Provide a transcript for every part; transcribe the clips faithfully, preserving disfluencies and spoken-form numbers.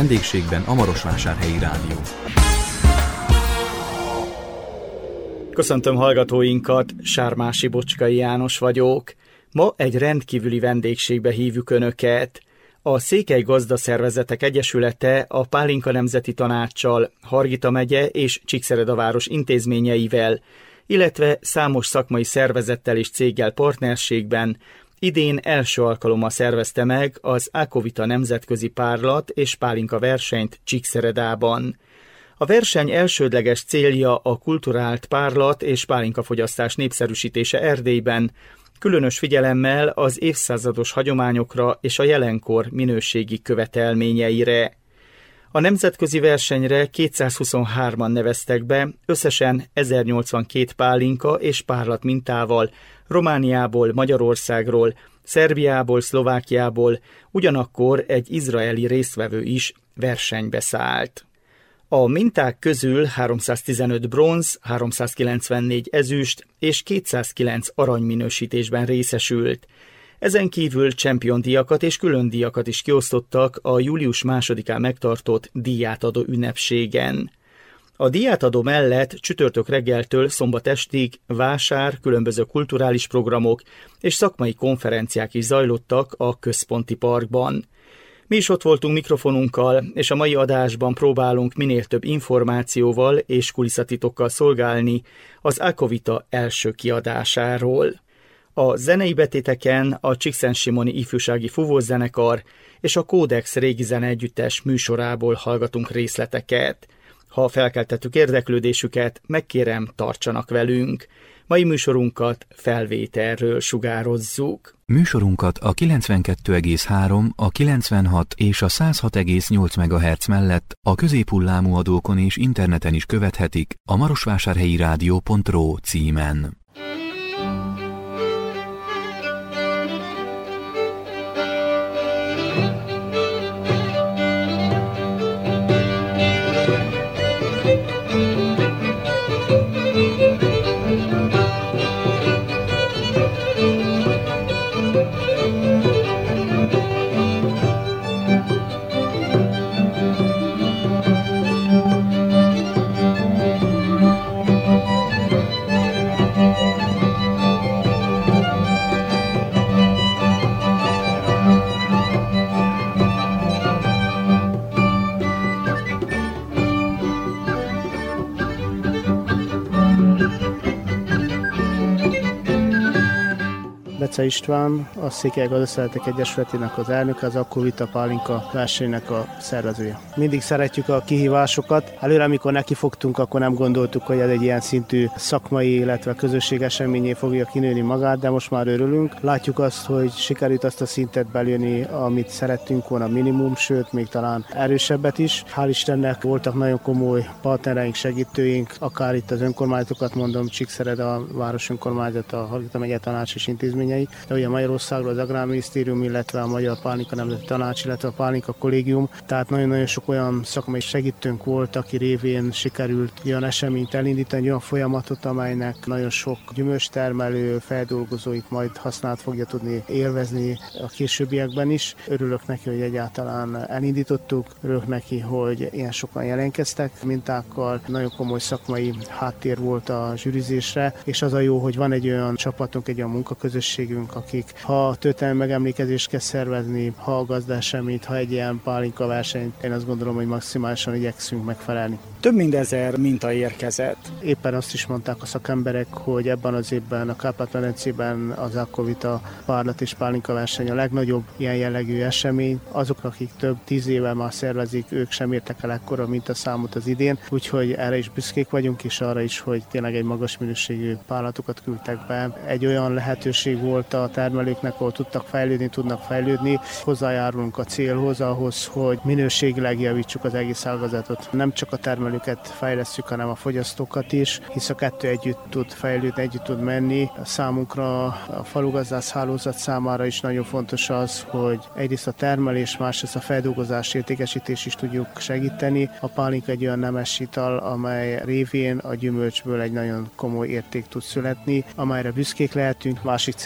Vendégségben a Marosvásárhelyi Rádió. Köszöntöm hallgatóinkat, Sármási Bocskai János vagyok. Ma egy rendkívüli vendégségbe hívjuk Önöket. A Székely Gazdaszervezetek Egyesülete a Pálinka Nemzeti Tanáccsal, Hargita megye és Csíkszereda város intézményeivel, illetve számos szakmai szervezettel és céggel partnerségben idén első alkalommal szervezte meg az Ákovita nemzetközi párlat és pálinka versenyt Csíkszeredában. A verseny elsődleges célja a kulturált párlat és pálinkafogyasztás népszerűsítése Erdélyben, különös figyelemmel az évszázados hagyományokra és a jelenkor minőségi követelményeire. A nemzetközi versenyre kétszázhuszonhárman neveztek be, összesen ezernyolcvankét pálinka és párlat mintával Romániából, Magyarországról, Szerbiából, Szlovákiából, ugyanakkor egy izraeli résztvevő is versenybe szállt. A minták közül háromszáztizenöt bronz, háromszázkilencvennégy ezüst és kétszázkilenc aranyminősítésben részesült. Ezen kívül championdiakat és különdíjakat is kiosztottak a július másodikán megtartott díjátadó ünnepségen. A díjátadó mellett csütörtök reggeltől szombat estig vásár, különböző kulturális programok és szakmai konferenciák is zajlottak a központi parkban. Mi is ott voltunk mikrofonunkkal, és a mai adásban próbálunk minél több információval és kulisszatitokkal szolgálni az Ákovita első kiadásáról. A zenei betéteken a Csíkszentsimoni Ifjúsági Fúvózenekar és a Kódex régi zene együttes műsorából hallgatunk részleteket. Ha felkeltettük érdeklődésüket, megkérem, tartsanak velünk. Mai műsorunkat felvételről sugározzuk. Műsorunkat a kilencvenkettő egész három, a kilencvenhat és a száz hat egész nyolc megahertz mellett a középhullámú adókon és interneten is követhetik a marosvásárhelyi rádió pont ro címen. Bece István, a Székely Gazdaszervezetek Egyesületének az elnöke, az Ákovita pálinka versenynek a szervezője. Mindig szeretjük a kihívásokat. Előre, amikor nekifogtunk, akkor nem gondoltuk, hogy ez egy ilyen szintű szakmai, illetve közösség eseményé fogja kinőni magát, de most már örülünk. Látjuk azt, hogy sikerült azt a szintet belőni, amit szerettünk volna minimum, sőt, még talán erősebbet is. Hál' Istennek voltak nagyon komoly partnereink, segítőink, akár itt az önkormányzatokat mondom, Csíkszereda város önkormányzata, a Hargita megye tanács és intézményei, de ugye Magyarországról az Agrárminisztérium, illetve a Magyar Pálinka Nemzeti Tanács, illetve a Pálinka Kollégium. Tehát nagyon-nagyon sok olyan szakmai segítőnk volt, aki révén sikerült olyan eseményt elindítani, olyan folyamatot, amelynek nagyon sok gyümölcstermelő, feldolgozóit majd használt fogja tudni élvezni a későbbiekben is. Örülök neki, hogy egyáltalán elindítottuk, örülök neki, hogy ilyen sokan jelentkeztek mintákkal. Nagyon komoly szakmai háttér volt a zsűrizésre, és az a jó, hogy van egy olyan csapatunk, egy olyan munkaközösség, akik ha történelmi megemlékezést kell szervezni, ha a gazdaeseményt, ha egy ilyen pálinka versenyt, én azt gondolom, hogy maximálisan igyekszünk megfelelni. Több mint ezer minta érkezett. Éppen azt is mondták a szakemberek, hogy ebben az évben a Kárpát-medencében az Ákovita párlat és pálinka verseny a legnagyobb ilyen jellegű esemény. Azok, akik több tíz éve már szervezik, ők sem értek el ekkora mintaszámot az idén, úgyhogy erre is büszkék vagyunk, és arra is, hogy tényleg egy magas minőségű párlatokat küldtek be. Egy olyan lehetőség volt a termelőknek, ahol tudtak fejlődni, tudnak fejlődni. Hozzájárulunk a célhoz, ahhoz, hogy minőségileg javítsuk az egész ágazatot. Nem csak a termelőket fejlesszük, hanem a fogyasztókat is, hisz a kettő együtt tud fejlődni, együtt tud menni. A számunkra, a falugazdász hálózat számára is nagyon fontos az, hogy egyrészt a termelés, másrészt a feldolgozás, értékesítés is tudjuk segíteni. A pálinka egy olyan nemes ital, amely révén a gyümölcsből egy nagyon komoly érték tud születni, amelyre büszkék lehetünk. Másik cél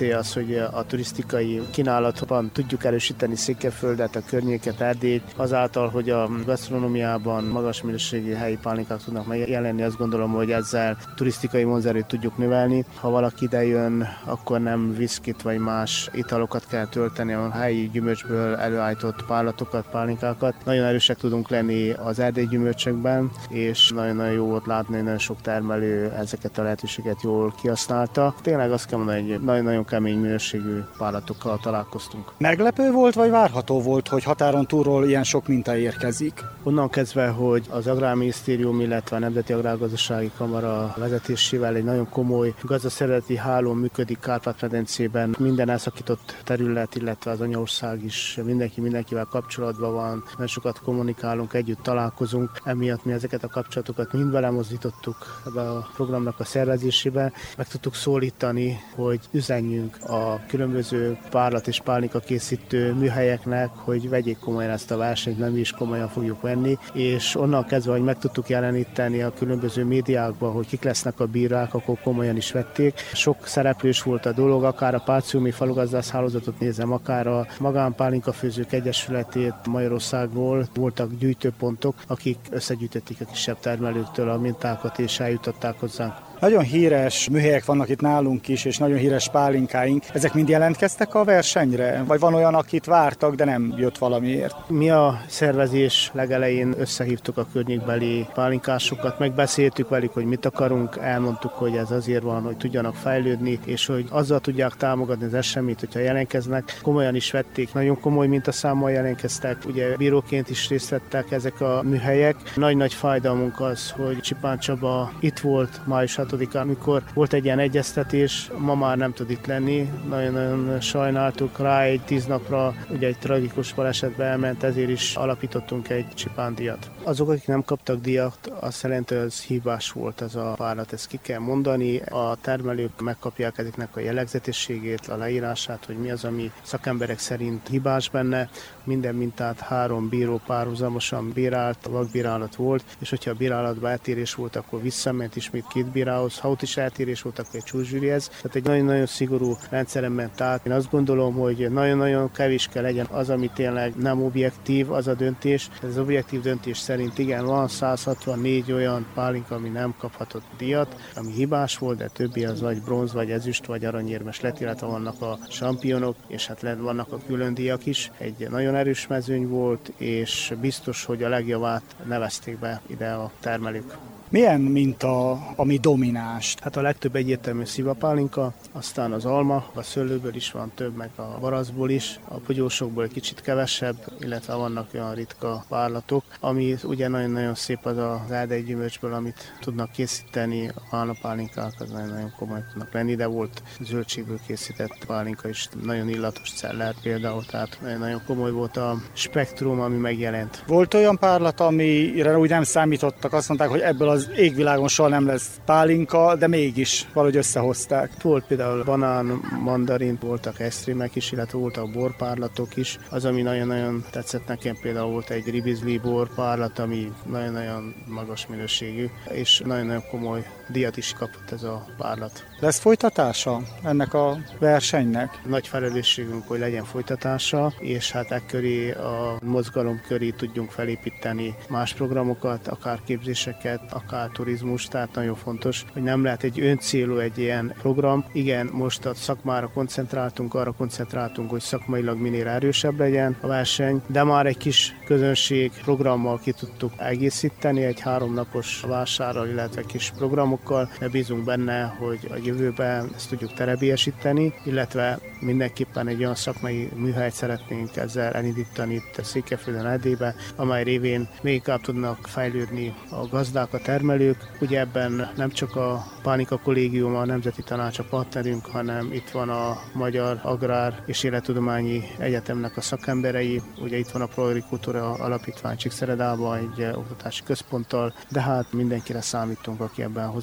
cél az, hogy a turisztikai kínálatban tudjuk erősíteni Székelyföldet, a környéket, Erdélyt, azáltal, hogy a gasztronómiában magas minőségű helyi pálinkák tudnak megjelenni, azt gondolom, hogy ezzel turisztikai vonzerőt tudjuk növelni. Ha valaki ide jön, akkor nem viszkit vagy más italokat kell tölteni, a helyi gyümölcsből előállított párlatokat, pálinkákat. Nagyon erősek tudunk lenni az erdélyi gyümölcsökben, és nagyon-nagyon jó volt látni, hogy nagyon sok termelő ezeket a lehetőséget jól kihasználta. Tényleg azt kell mondani, hogy nagyon-nagyon kemény minőségű párlatokkal találkoztunk. Meglepő volt, vagy várható volt, hogy határon túlról ilyen sok minta érkezik? Onnan kezdve, hogy az Agrárminisztérium, illetve a Nemzeti Agrárgazdasági Kamara vezetésével egy nagyon komoly gazdaszervezeti háló működik Kárpát-medencében. Minden elszakított terület, illetve az anyaország is mindenki mindenkivel kapcsolatban van. Nagyon sokat kommunikálunk, együtt találkozunk. Emiatt mi ezeket a kapcsolatokat mind belemozdítottuk ebbe a programnak a szervezésébe. Meg tudtuk szólítani, hogy üzenjünk a különböző párlat és pálinka készítő műhelyeknek, hogy vegyék komolyan ezt a versenyt, nem is komolyan fogjuk venni, és onnan kezdve, hogy meg tudtuk jeleníteni a különböző médiákban, hogy kik lesznek a bírák, akkor komolyan is vették. Sok szereplős volt a dolog, akár a Páciumi falugazdász hálózatot nézem, akár a Magánpálinkafőzők Egyesületét Magyarországról voltak gyűjtőpontok, akik összegyűjtötték a kisebb termelőktől a mintákat és eljutották hozzánk. Nagyon híres műhelyek vannak itt nálunk is, és nagyon híres pálinkáink. Ezek mind jelentkeztek a versenyre? Vagy van olyan, akit vártak, de nem jött valamiért? Mi a szervezés legelején összehívtuk a környékbeli pálinkásokat, megbeszéltük velük, hogy mit akarunk, elmondtuk, hogy ez azért van, hogy tudjanak fejlődni, és hogy azzal tudják támogatni az eseményt, hogyha jelentkeznek. Komolyan is vették, nagyon komoly mintaszámmal jelentkeztek, ugye bíróként is részt vettek ezek a műhelyek. Nagy-nagy fájdalmunk az, hogy Csipán Csaba itt volt május hatodikán, amikor volt egy ilyen egyeztetés, ma már nem tud itt lenni, nagyon-nagyon sajnáltuk rá, egy tíz napra ugye egy tragikus balesetbe elment, ezért is alapítottunk egy Csipán díjat. Azok, akik nem kaptak díjat, azt jelenti, hogy ez hibás volt ez a párlat, ezt ki kell mondani. A termelők megkapják ezeknek a jellegzetességét, a leírását, hogy mi az, ami szakemberek szerint hibás benne. Minden mintát három bíró párhuzamosan bírált, a vakbírálat volt, és hogyha a bírálatban eltérés volt, akkor visszament ismét két bírához, ha ott is eltérés volt, akkor egy csúszszsűrihez. Tehát egy nagyon-nagyon szigorú rendszeren ment át. Én azt gondolom, hogy nagyon-nagyon kevés kell legyen az, ami tényleg nem objektív, az a döntés. Ez az objektív döntés szerint igen, van száz hatvannégy olyan pálinka, ami nem kaphatott díjat, ami hibás volt, de többi az vagy bronz, vagy ezüst, vagy aranyérmes lett, illetve vannak a sampionok, és hát vannak a külön díjak is. Egy nagyon erős mezőny volt, és biztos, hogy a legjavát nevezték be ide a termelők. Milyen minta, ami domináns? Hát a legtöbb egyértelmű szivapálinka, aztán az alma, a szőlőből is van több, meg a varaszból is, a pogyósokból egy kicsit kevesebb, illetve vannak olyan ritka párlatok, ami ugye nagyon-nagyon szép az az erdei gyümölcsből, amit tudnak készíteni, a álnapálinkák az nagyon-nagyon komoly tudnak lenni, de volt zöldségből készített pálinka is, nagyon illatos celler például, tehát nagyon komoly volt a spektrum, ami megjelent. Volt olyan párlat, amire úgy nem számítottak, azt mondták, hogy ebből az égvilágon soha nem lesz pálinka, de mégis valahogy összehozták. Volt például banán, mandarin, voltak esztrémek is, illetve voltak borpárlatok is. Az, ami nagyon-nagyon tetszett nekem, például volt egy ribizli borpárlat, ami nagyon-nagyon magas minőségű, és nagyon-nagyon komoly díjat is kapott ez a párlat. Lesz folytatása ennek a versenynek? Nagy felelősségünk, hogy legyen folytatása, és hát ekköré a mozgalom köré tudjunk felépíteni más programokat, akár képzéseket, akár turizmus, tehát nagyon fontos, hogy nem lehet egy öncélú egy ilyen program. Igen, most a szakmára koncentráltunk, arra koncentráltunk, hogy szakmailag minél erősebb legyen a verseny, de már egy kis közönség programmal ki tudtuk egészíteni, egy háromnapos vásárral, illetve kis programokkal. Bízunk benne, hogy a jövőben ezt tudjuk terebélyesíteni, illetve mindenképpen egy olyan szakmai műhelyt szeretnénk ezzel elindítani itt Székelyföldön, Erdélyben, amely révén még inkább tudnak fejlődni a gazdák, a termelők. Ugye ebben nem csak a Pálinka Kollégium, a Nemzeti Tanács a partnerünk, hanem itt van a Magyar Agrár és Élettudományi Egyetemnek a szakemberei. Ugye itt van a Florikultúra Alapítvány Csíkszeredában egy oktatási központtal, de hát mindenkire számítunk, aki ebben hozzá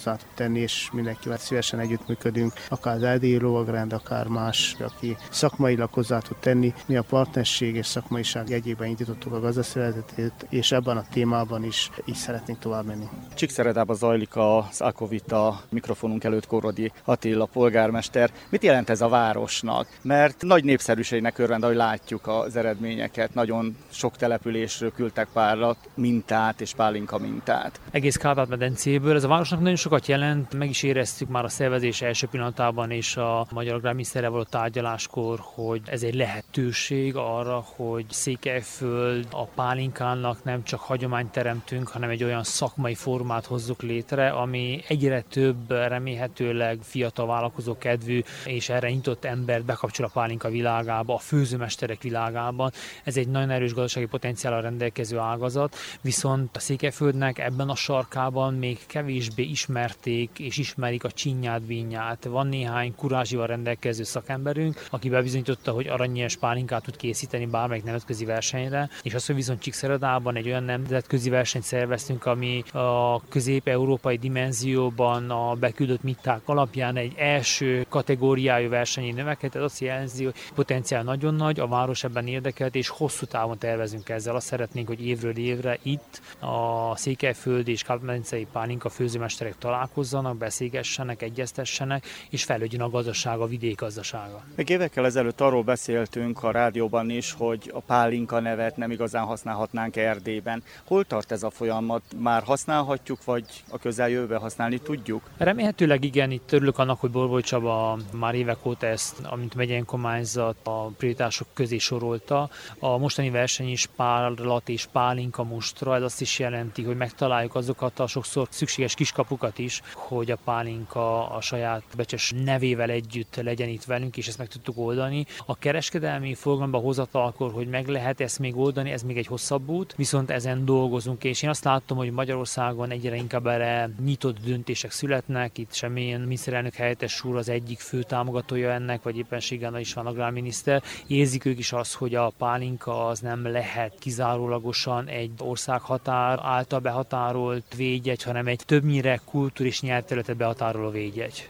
hozzá tud tenni, és mindenkivel szívesen együttműködünk, akár az Erdélyi Lovagrend, akár más, aki szakmailag hozzá tud tenni. Mi a partnerség és szakmaiság jegyében indítottuk a gazdaszervezetét, és ebben a témában is így szeretnénk tovább menni. Csíkszeredában zajlik az Akovita, mikrofonunk előtt Korodi Attila polgármester. Mit jelent ez a városnak? Mert nagy népszerűségnek örvend, ahogy látjuk az eredményeket. Nagyon sok településről küldtek párlat, mintát és pálinka mintát. Egész Kárpát-medencéből ez a városnak nagyon sokat jelent, meg is éreztük már a szervezés első pillanatában és a magyar agrárminiszterrel való tárgyaláskor, hogy ez egy lehetőség arra, hogy Székelyföld a pálinkának nem csak hagyományt teremtünk, hanem egy olyan szakmai formát hozzuk létre, ami egyre több remélhetőleg fiatal vállalkozó kedvű és erre nyitott embert bekapcsol a pálinka világába, a főzőmesterek világában. Ez egy nagyon erős gazdasági potenciállal rendelkező ágazat, viszont a Székelyföldnek ebben a sarkában még kevésbé ismerték és ismerik a csinyát, bínyát. Van néhány kurázsival rendelkező szakemberünk, aki bebizonyította, hogy aranynyers pálinkát tud készíteni bármelyik nemzetközi versenyre, és azt, hogy viszont Csíkszeredában egy olyan nemzetközi versenyt szerveztünk, ami a közép-európai dimenzióban a beküldött minták alapján egy első kategóriájú versenyi növekedett, ez azt jelenti, hogy potenciál nagyon nagy, a város ebben érdekelt, és hosszú távon tervezünk ezzel. Azt szeretnénk, hogy évről évre itt a székelyföldi és kárpát-medencei pálinka főzőmesterek találkozzanak, beszélgessenek, egyeztessenek, és fejlődjön a gazdaság, a vidék gazdasága. Még évekkel ezelőtt arról beszéltünk a rádióban is, hogy a pálinka nevet nem igazán használhatnánk Erdélyben. Hol tart ez a folyamat? Már használhatjuk, vagy a közeljövőben használni tudjuk? Remélhetőleg igen, itt örülök annak, hogy Borbóly Csaba már évek óta ezt, amint megyei önkormányzat a prioritások közé sorolta. A mostani verseny is párlat és pálinka mustra, ez azt is jelenti, hogy megtaláljuk azokat a sokszor szükséges kiskapukat is, hogy a pálinka a saját becses nevével együtt legyen itt velünk, és ezt meg tudtuk oldani. A kereskedelmi forgalomba hozatalkor, hogy meg lehet ezt még oldani, ez még egy hosszabb út, viszont ezen dolgozunk, és én azt látom, hogy Magyarországon egyre inkább erre nyitott döntések születnek. Itt semmilyen miniszterelnök helyettes úr az egyik fő támogatója ennek, vagy éppenséggel is van agrárminiszter. Érzik ők is azt, hogy a pálinka az nem lehet kizárólagosan egy országhatár által behatárolt védjegy, hanem egy többnyire kultúr és nyelvterületet behatároló védjegy.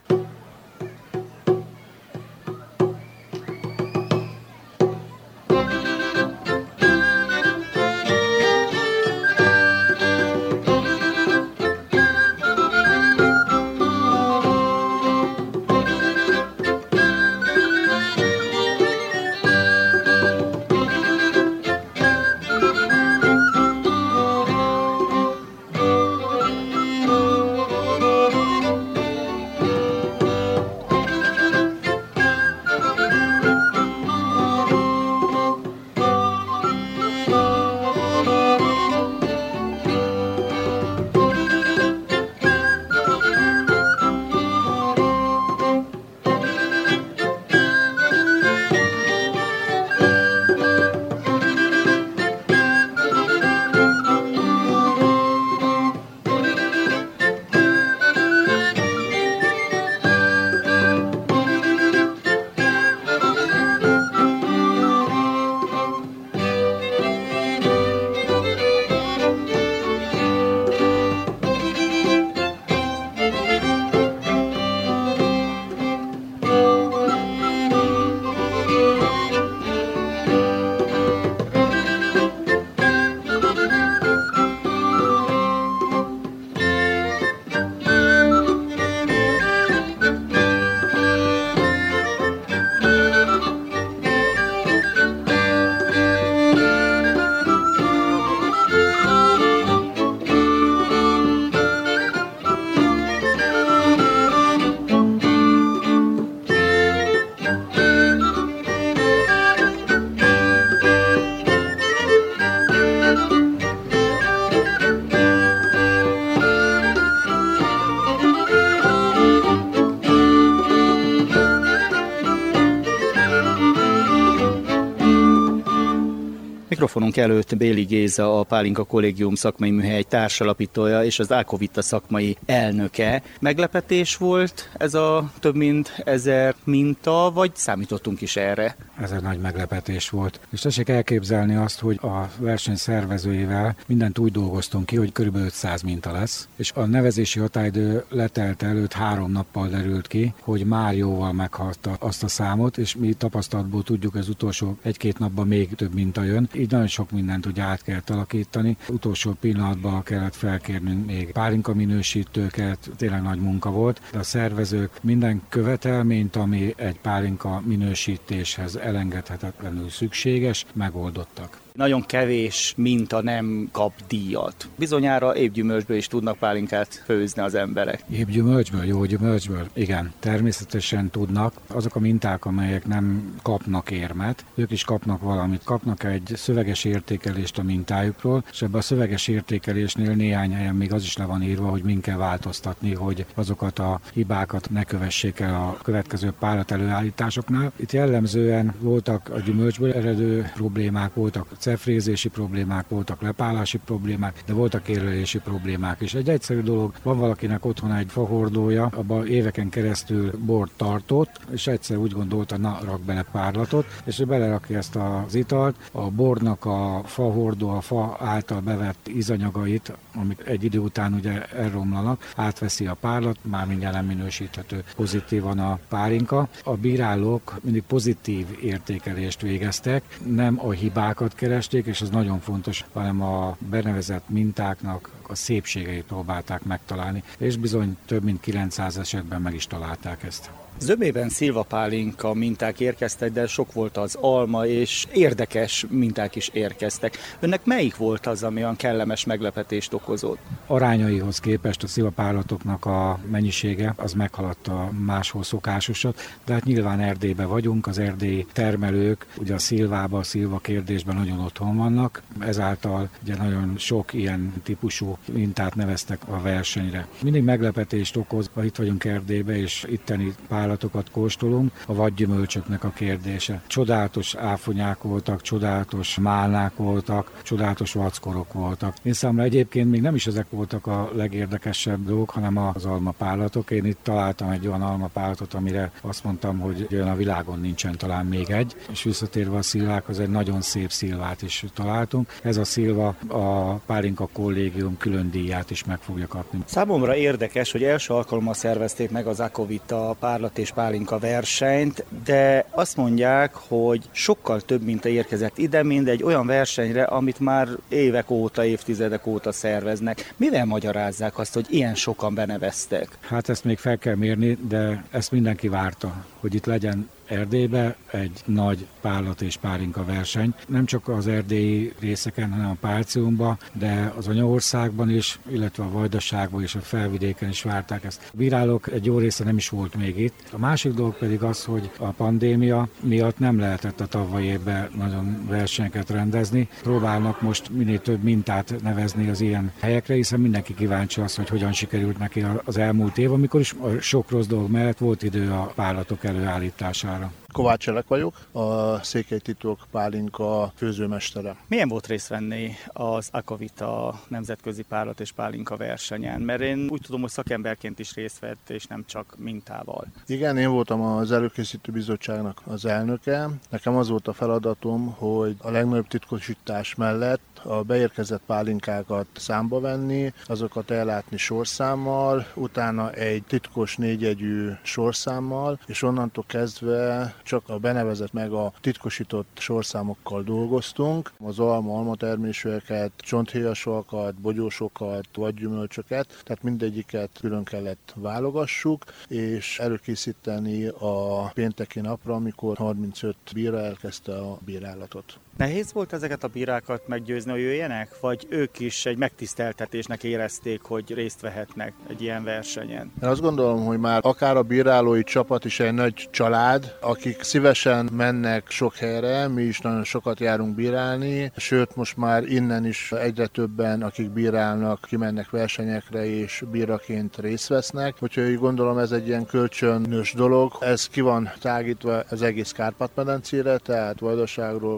Mikrofonunk előtt Béli Géza, a Pálinka Kollégium szakmai műhely társalapítója és az Ákovita szakmai elnöke. Meglepetés volt ez a több mint ezer minta, vagy számítottunk is erre? Ez egy nagy meglepetés volt. És tessék elképzelni azt, hogy a verseny szervezőivel mindent úgy dolgoztunk ki, hogy körülbelül ötszáz minta lesz, és a nevezési határidő letelt előtt három nappal derült ki, hogy már jóval meghaladta azt a számot, és mi tapasztalatból tudjuk, az utolsó egy-két napban még több minta jön. Így nagyon sok mindent ugye át kellett alakítani. Utolsó pillanatban kellett felkérnünk még pálinka minősítőket, tényleg nagy munka volt, de a szervezők minden követelményt, ami egy pálinka minősítéshez elengedhetetlenül szükséges, megoldottak. Nagyon kevés minta nem kap díjat. Bizonyára évgyümölcsből is tudnak pálinkát főzni az emberek. Évgyümölcsből, jó gyümölcsből? Igen, természetesen tudnak. Azok a minták, amelyek nem kapnak érmet, ők is kapnak valamit. Kapnak egy szöveges értékelést a mintájukról, és ebben a szöveges értékelésnél néhány helyen még az is le van írva, hogy min kell változtatni, hogy azokat a hibákat ne kövessék el a következő párat előállításoknál. Itt jellemzően voltak a gyümölcsből eredő problémák, voltak cefrézési problémák, voltak lepálási problémák, de voltak érlelési problémák is. Egy egyszerű dolog, van valakinek otthon egy fahordója, abban éveken keresztül bort tartott, és egyszer úgy gondolta, na, rak bele párlatot, és ő belerakja ezt az italt, a bornak a fahordó, a fa által bevett ízanyagait, amik egy idő után ugye elromlanak, átveszi a párlat, már mindjárt nem minősíthető pozitívan a pálinka. A bírálók mindig pozitív értékelést végeztek, nem a hibákat keresték, és ez nagyon fontos, hanem a benevezett mintáknak a szépségeit próbálták megtalálni, és bizony több mint kilencszáz esetben meg is találták ezt. Zömében szilvapálinka minták érkeztek, de sok volt az alma, és érdekes minták is érkeztek. Önnek melyik volt az, ami olyan kellemes meglepetést okozott? Arányaihoz képest a szilvapárlatoknak a mennyisége az meghaladta máshol szokásosat, de hát nyilván Erdélyben vagyunk, az erdélyi termelők ugye a szilvába, a szilva kérdésben nagyon otthon vannak, ezáltal ugye nagyon sok ilyen típusú mintát neveztek a versenyre. Mindig meglepetést okoz, ha itt vagyunk Erdélyben, és itteni állatokat kóstolunk, a vadgyümölcsöknek a kérdése. Csodálatos áfonyák voltak, csodálatos málnák voltak, csodálatos vackorok voltak. Én számomra egyébként még nem is ezek voltak a legérdekesebb dolgok, hanem az almapállatok. Én itt találtam egy olyan almapállatot, amire azt mondtam, hogy olyan a világon nincsen talán még egy. És visszatérve a szilvákhoz, egy nagyon szép szilvát is találtunk. Ez a szilva a Pálinka Kollégium külön díját is meg fogja kapni. Számomra érdekes, hogy első alkalommal szervezték meg az Ákovita párlat és pálinka versenyt, de azt mondják, hogy sokkal több minta érkezett ide, mint egy olyan versenyre, amit már évek óta, évtizedek óta szerveznek. Mivel magyarázzák azt, hogy ilyen sokan beneveztek? Hát ezt még fel kell mérni, de ezt mindenki várta, hogy itt legyen Erdélybe egy nagy párlat és pálinka verseny. Nem csak az erdélyi részeken, hanem a Pálciumban, de az anyaországban is, illetve a Vajdaságban és a Felvidéken is várták ezt. A bírálók egy jó része nem is volt még itt. A másik dolog pedig az, hogy a pandémia miatt nem lehetett a tavalyi évben nagyon versenyeket rendezni. Próbálnak most minél több mintát nevezni az ilyen helyekre, hiszen mindenki kíváncsi az, hogy hogyan sikerült neki az elmúlt év, amikor is sok rossz dolog mellett volt idő a párlatok előállítására. Kovács Elek vagyok, a Székely Titok pálinka főzőmestere. Milyen volt részt venni az Ákovita nemzetközi párlat és pálinka versenyen? Mert én úgy tudom, hogy szakemberként is részt vett, és nem csak mintával. Igen, én voltam az előkészítő bizottságnak az elnöke. Nekem az volt a feladatom, hogy a legnagyobb titkosítás mellett a beérkezett pálinkákat számba venni, azokat ellátni sorszámmal, utána egy titkos négyjegyű sorszámmal, és onnantól kezdve csak a benevezett meg a titkosított sorszámokkal dolgoztunk. Az alma, almatermésűeket, csonthéjasokat, bogyósokat, vadgyümölcsöket, tehát mindegyiket külön kellett válogassuk, és előkészíteni a pénteki napra, amikor harmincöt bíra elkezdte a bírálatot. Nehéz volt ezeket a bírákat meggyőzni, hogy jöjjenek? Vagy ők is egy megtiszteltetésnek érezték, hogy részt vehetnek egy ilyen versenyen? Én azt gondolom, hogy már akár a bírálói csapat is egy nagy család, akik szívesen mennek sok helyre, mi is nagyon sokat járunk bírálni, sőt most már innen is egyre többen, akik bírálnak, kimennek versenyekre és bíraként részt vesznek. Úgyhogy úgy gondolom, ez egy ilyen kölcsönös dolog. Ez ki van tágítva az egész Kárpát-medencére, tehát Vajdaságról, Kárpát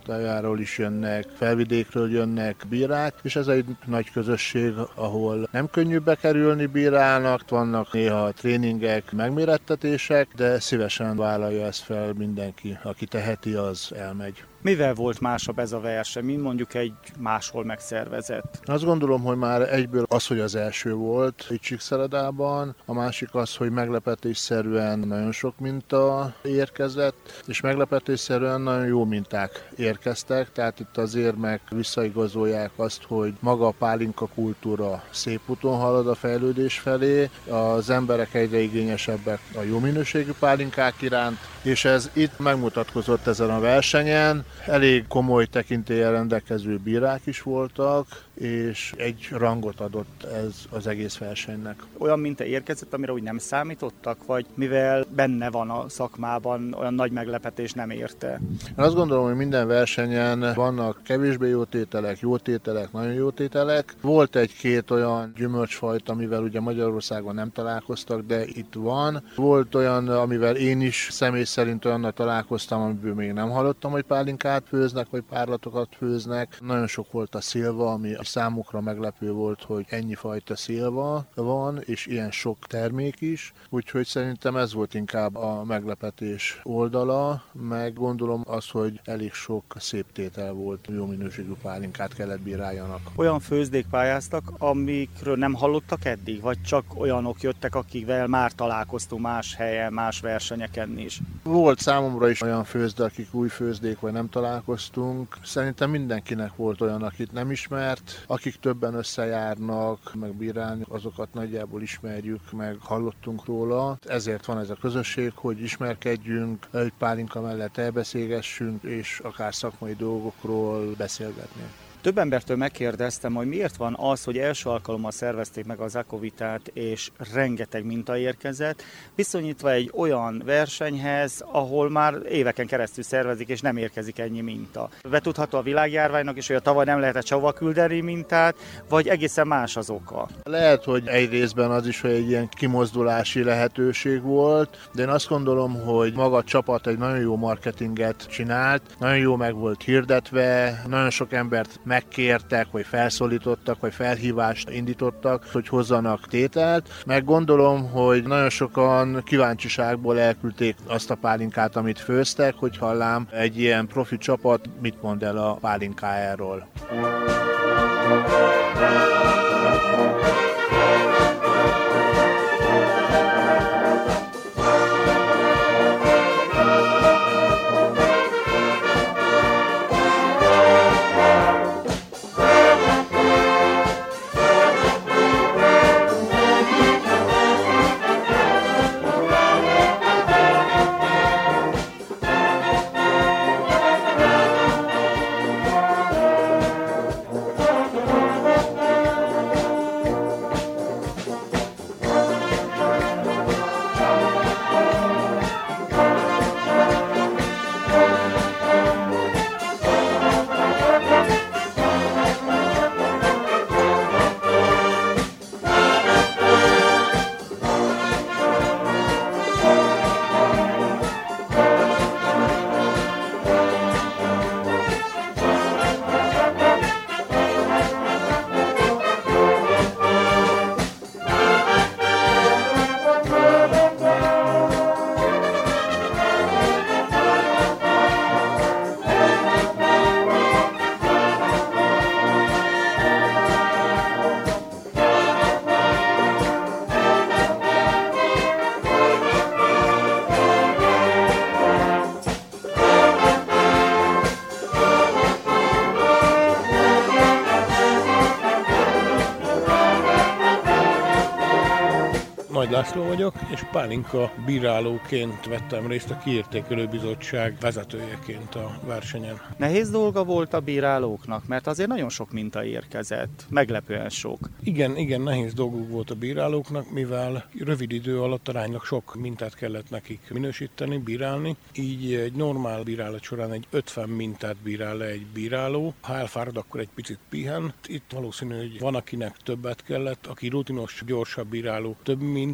Kárpátaljáról is jönnek, Felvidékről jönnek bírák, és ez egy nagy közösség, ahol nem könnyű bekerülni bírának, vannak néha tréningek, megmérettetések, de szívesen vállalja ezt fel mindenki, aki teheti, az elmegy. Mivel volt másabb ez a verseny, mint mondjuk egy máshol megszervezett? Azt gondolom, hogy már egyből az, hogy az első volt itt Csíkszeredában, a másik az, hogy meglepetésszerűen nagyon sok minta érkezett, és meglepetésszerűen nagyon jó minták érkeztek, tehát itt az érmek visszaigazolják azt, hogy maga a pálinka kultúra szép úton halad a fejlődés felé, az emberek egyre igényesebbek a jó minőségű pálinkák iránt, és ez itt megmutatkozott ezen a versenyen. Elég komoly tekintéllyel rendelkező bírák is voltak, és egy rangot adott ez az egész versenynek. Olyan minta érkezett, amire úgy nem számítottak, vagy mivel benne van a szakmában, olyan nagy meglepetés nem érte? Én azt gondolom, hogy minden versenyen vannak kevésbé jó tételek, jó tételek, nagyon jó tételek. Volt egy-két olyan gyümölcsfajta, amivel ugye Magyarországon nem találkoztak, de itt van. Volt olyan, amivel én is személy szerint olyannal találkoztam, amiből még nem hallottam, hogy pálinkát főznek, vagy párlatokat főznek. Nagyon sok volt a szilva, ami számukra meglepő volt, hogy ennyi fajta szilva van, és ilyen sok termék is. Úgyhogy szerintem ez volt inkább a meglepetés oldala, meg gondolom az, hogy elég sok szép tétel volt, jó minőségű pálinkát kellett bíráljanak. Olyan főzdék pályáztak, amikről nem hallottak eddig, vagy csak olyanok jöttek, akikvel már találkoztunk más helyen, más versenyeken is? Volt számomra is olyan főzde, akik új főzdék, vagy nem találkoztunk. Szerintem mindenkinek volt olyan, akit nem ismert, akik többen összejárnak, meg bírálni, azokat nagyjából ismerjük, meg hallottunk róla. Ezért van ez a közösség, hogy ismerkedjünk, egy pálinka mellett elbeszélgessünk, és akár szakmai dolgokról beszélgetni. Több embertől megkérdeztem, hogy miért van az, hogy első alkalommal szervezték meg az Akovitát, és rengeteg minta érkezett, viszonyítva egy olyan versenyhez, ahol már éveken keresztül szervezik, és nem érkezik ennyi minta. Betudható a világjárványnak is, hogy a tavaly nem lehetett sehova küldeni mintát, vagy egészen más az oka? Lehet, hogy egy részben az is, hogy egy ilyen kimozdulási lehetőség volt, de én azt gondolom, hogy maga a csapat egy nagyon jó marketinget csinált, nagyon jó meg volt hirdetve, nagyon sok embert megkértek, vagy felszólítottak, vagy felhívást indítottak, hogy hozzanak tételt. Meg gondolom, hogy nagyon sokan kíváncsiságból elküldték azt a pálinkát, amit főztek, hogy hallám, egy ilyen profi csapat mit mond el a pálinkájáról. Nagy László vagyok, és pálinka bírálóként vettem részt a kiértékelő bizottság vezetőjeként a versenyen. Nehéz dolga volt a bírálóknak, mert azért nagyon sok minta érkezett, meglepően sok. Igen, igen, nehéz dolguk volt a bírálóknak, mivel rövid idő alatt aránylag sok mintát kellett nekik minősíteni, bírálni. Így egy normál bírálat során egy ötven mintát bírál le egy bíráló. Ha elfárad, akkor egy picit pihen. Itt valószínű, hogy van, akinek többet kellett, aki rutinos, gyorsabb bíráló több mintát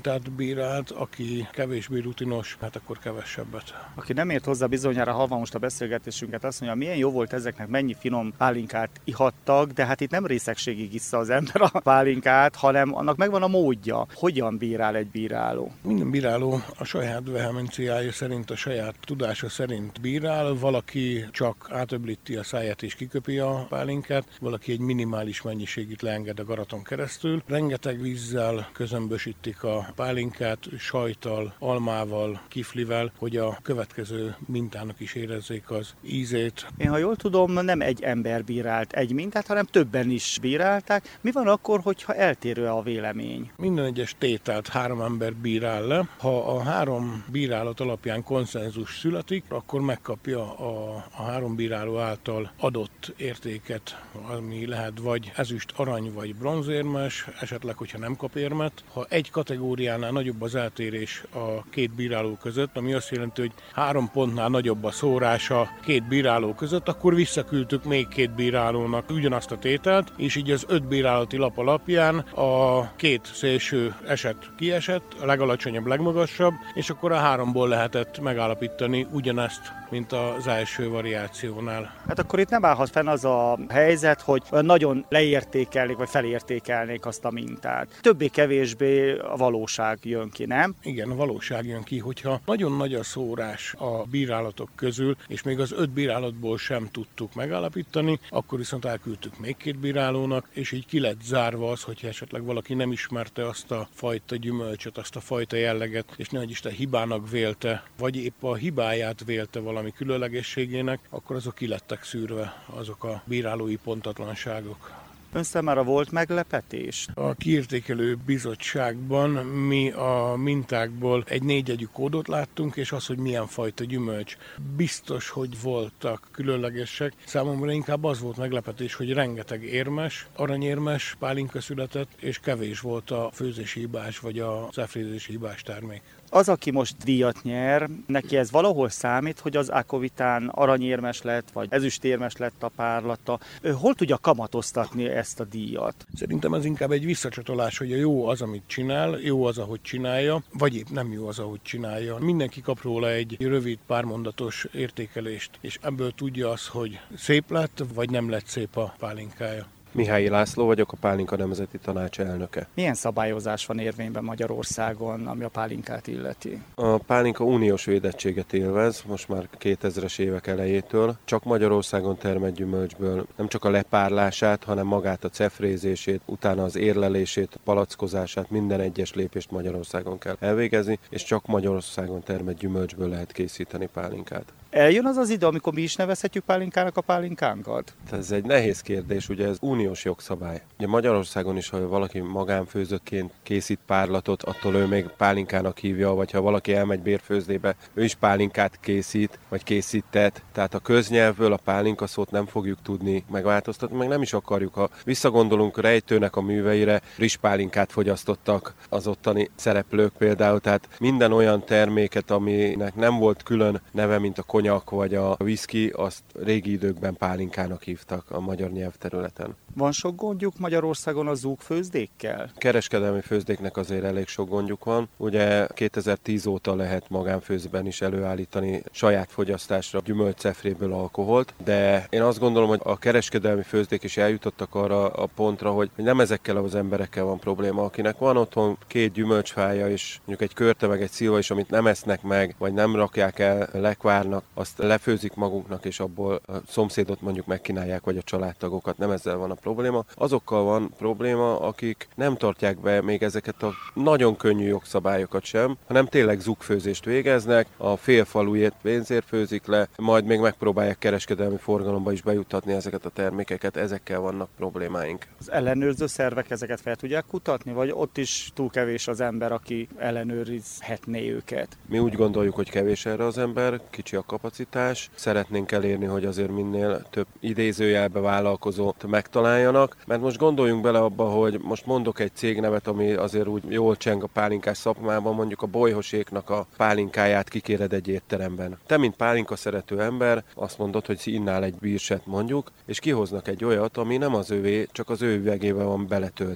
mintát bírált, aki kevésbé rutinos, hát akkor kevesebbet. Aki nem ért hozzá, bizonyára hallva most a beszélgetésünket, azt mondja, milyen jó volt ezeknek, mennyi finom pálinkát ihattak, de hát itt nem részegségig issza az ember a pálinkát, hanem annak megvan a módja. Hogyan bírál egy bíráló? Minden bíráló a saját vehemenciája szerint, a saját tudása szerint bírál, valaki csak átöblíti a száját és kiköpi a pálinkát, valaki egy minimális mennyiségét leenged a garaton keresztül. Rengeteg vízzel közömbösítik a pálinkát, sajttal, almával, kiflivel, hogy a következő mintának is érezzék az ízét. Én, ha jól tudom, nem egy ember bírált egy mintát, hanem többen is bírálták. Mi van akkor, hogyha eltérő a vélemény? Minden egyes tételt három ember bírál le. Ha a három bírálat alapján konszenzus születik, akkor megkapja a, a három bíráló által adott értéket, ami lehet vagy ezüst, arany vagy bronzérmes, esetleg, hogyha nem kap érmet. Ha egy kategóriánál nagyobb az eltérés a két bíráló között, ami azt jelenti, hogy három pontnál nagyobb a szórása két bíráló között, akkor visszaküldtük még két bírálónak ugyanazt a tételt, és így az öt bírálati lap alapján a két szélső eset kiesett, a legalacsonyabb, legmagasabb, és akkor a háromból lehetett megállapítani ugyanezt, mint az első variációnál. Hát akkor itt nem állhat fenn az a helyzet, hogy nagyon leértékelnék, vagy felértékelnék azt a mintát. Többé-kevésbé a valóság jön ki, nem? Igen, a valóság jön ki, hogyha nagyon nagy a szórás a bírálatok közül, és még az öt bírálatból sem tudtuk megállapítani, akkor viszont elküldtük még két bírálónak, és így ki lett zárva az, hogyha esetleg valaki nem ismerte azt a fajta gyümölcsöt, azt a fajta jelleget, és nehogy Isten hibának vélte, vagy épp a hibáját vélte valami különlegességének, akkor azok ki lettek szűrve, azok a bírálói pontatlanságok. Ön számára volt meglepetés? A kiértékelő bizottságban mi a mintákból egy négyjegyű kódot láttunk, és az, hogy milyen fajta gyümölcs. Biztos, hogy voltak különlegesek. Számomra inkább az volt meglepetés, hogy rengeteg érmes, aranyérmes pálinka született, és kevés volt a főzési hibás vagy a cefrézési hibás termék. Az, aki most díjat nyer, neki ez valahol számít, hogy az Akovitán aranyérmes lett, vagy ezüstérmes lett a párlata. Ő hol tudja kamatoztatni ezt a díjat? Szerintem ez inkább egy visszacsatolás, hogy a jó az, amit csinál, jó az, ahogy csinálja, vagy épp nem jó az, ahogy csinálja. Mindenki kap róla egy rövid, pármondatos értékelést, és ebből tudja azt, hogy szép lett, vagy nem lett szép a pálinkája. Mihályi László vagyok, a Pálinka Nemzeti Tanács elnöke. Milyen szabályozás van érvényben Magyarországon, ami a pálinkát illeti? A pálinka uniós védettséget élvez, most már kétezres évek elejétől. Csak Magyarországon termett gyümölcsből nem csak a lepárlását, hanem magát a cefrézését, utána az érlelését, a palackozását, minden egyes lépést Magyarországon kell elvégezni, és csak Magyarországon termett gyümölcsből lehet készíteni pálinkát. Eljön az az idő, amikor mi is nevezhetjük pálinkának a pálinkánkat? Ez egy nehéz kérdés, ugye ez uniós jogszabály. Ugye Magyarországon is, ha valaki magánfőzőként készít párlatot, attól ő még pálinkának hívja, vagy ha valaki elmegy bérfőzdébe, ő is pálinkát készít, vagy készítet. Tehát a köznyelvből a pálinka szót nem fogjuk tudni megváltoztatni, meg nem is akarjuk. Ha visszagondolunk Rejtőnek a műveire, rizspálinkát fogyasztottak az ottani szereplők például, tehát minden olyan terméket, aminek nem volt külön neve, mint a konyak vagy a whisky, azt régi időkben pálinkának hívtak a magyar nyelvterületen. Van sok gondjuk Magyarországon a zúgfőzdékkel? Kereskedelmi főzdéknek azért elég sok gondjuk van. Ugye kétezer-tíz óta lehet magánfőzben is előállítani saját fogyasztásra gyümölcscefréből alkoholt, de én azt gondolom, hogy a kereskedelmi főzdék is eljutottak arra a pontra, hogy nem ezekkel az emberekkel van probléma, akinek van otthon két gyümölcsfája, és mondjuk egy körte meg egy szilva is, amit nem esznek meg, vagy nem rakják el, lekvárnak, azt lefőzik maguknak, és abból a szomszédot mondjuk megkínálják, vagy a családtagokat, nem ezzel van a probléma. Azokkal van probléma, akik nem tartják be még ezeket a nagyon könnyű jogszabályokat sem, hanem tényleg zugfőzést végeznek, a félfalujét pénzért főzik le, majd még megpróbálják kereskedelmi forgalomba is bejuttatni ezeket a termékeket, ezekkel vannak problémáink. Az ellenőrző szervek ezeket fel tudják kutatni, vagy ott is túl kevés az ember, aki ellenőrizhetné őket? Mi úgy gondoljuk, hogy kevés erre az ember, kicsi a kapacitás, szeretnénk elérni, hogy azért minél több idézőjelbe vállalkozót megtaláljanak, mert most gondoljunk bele abba, hogy most mondok egy cégnevet, ami azért úgy jól cseng a pálinkás szakmában, mondjuk a Bolyhoséknak a pálinkáját kikéred egy étteremben. Te, mint pálinka szerető ember, azt mondod, hogy innál egy bírset mondjuk, és kihoznak egy olyat, ami nem az övé, csak az ő üvegével van beletöltve.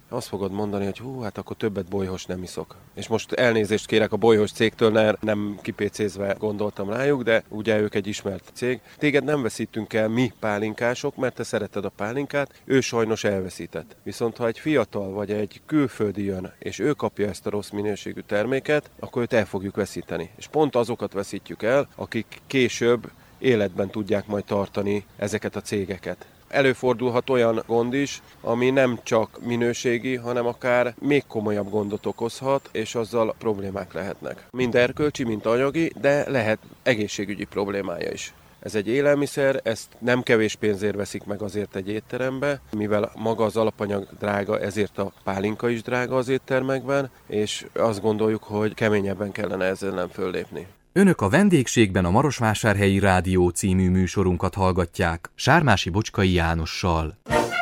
azt fogod mondani, hogy hú, hát akkor többet bolyhos nem iszok. És most elnézést kérek a bolyhos cégtől, mert nem kipécézve gondoltam rájuk, de ugye ők egy ismert cég. Téged nem veszítünk el mi pálinkások, mert te szereted a pálinkát, ő sajnos elveszített. Viszont ha egy fiatal vagy egy külföldi jön, és ő kapja ezt a rossz minőségű terméket, akkor őt el fogjuk veszíteni. És pont azokat veszítjük el, akik később életben tudják majd tartani ezeket a cégeket. Előfordulhat olyan gond is, ami nem csak minőségi, hanem akár még komolyabb gondot okozhat, és azzal problémák lehetnek. Mind erkölcsi, mind anyagi, de lehet egészségügyi problémája is. Ez egy élelmiszer, ezt nem kevés pénzért veszik meg azért egy étterembe, mivel maga az alapanyag drága, ezért a pálinka is drága az éttermekben, és azt gondoljuk, hogy keményebben kellene ezzel nem föllépni. Önök a vendégségben a Marosvásárhelyi Rádió című műsorunkat hallgatják Sármási Bocskai Jánossal.